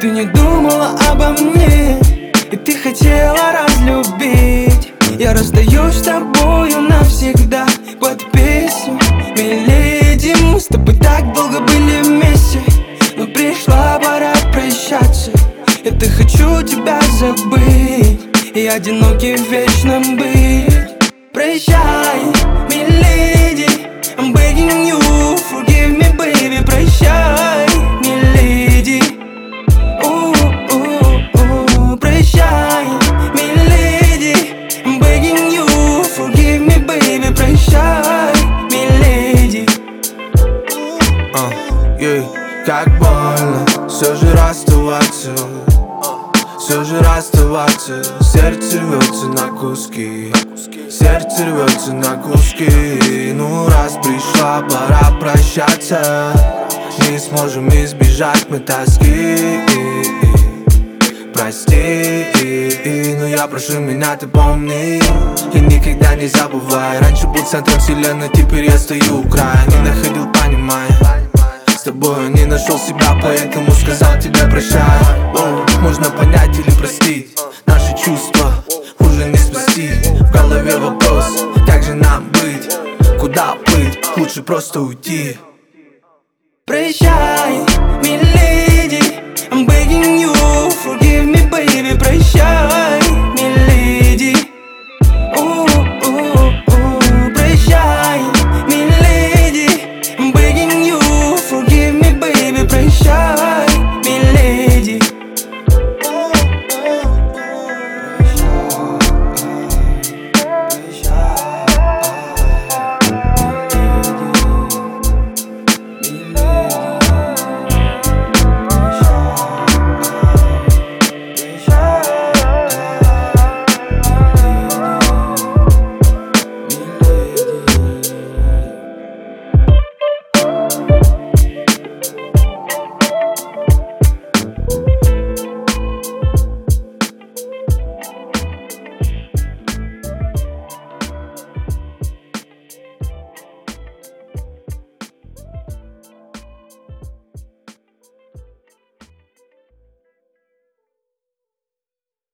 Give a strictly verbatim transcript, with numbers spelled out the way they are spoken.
ты не думала обо мне, и ты хотела разлюбить. Я расстаюсь с тобою навсегда под песню «Миледи». Мы с тобой так долго были вместе, но пришла пора прощаться. Я-то хочу тебя забыть и одинокий вечно быть. Прощай, миледи, I'm begging you, forgive me, baby. Прощай, миледи. У-у-у. Прощай, миледи, I'm begging you, forgive me, baby. Прощай, миледи. uh, yeah. Как больно все же расставаться, все же расставаться. Сердце рвется на куски, сердце рвется на куски. Ну раз пришла пора прощаться, не сможем избежать мы тоски. Прости, но я прошу меня, ты помни, и никогда не забывай. Раньше был центром вселенной, теперь я стою у края. Не находил, понимая, с тобой не нашел себя, поэтому сказал тебе прощай. О, можно понять или простить, наши чувства уже не спасти. В голове вопрос, как же нам быть, куда плыть, лучше просто уйти. Прощай, миледи, I'm begging you, forgive me, baby. Прощай.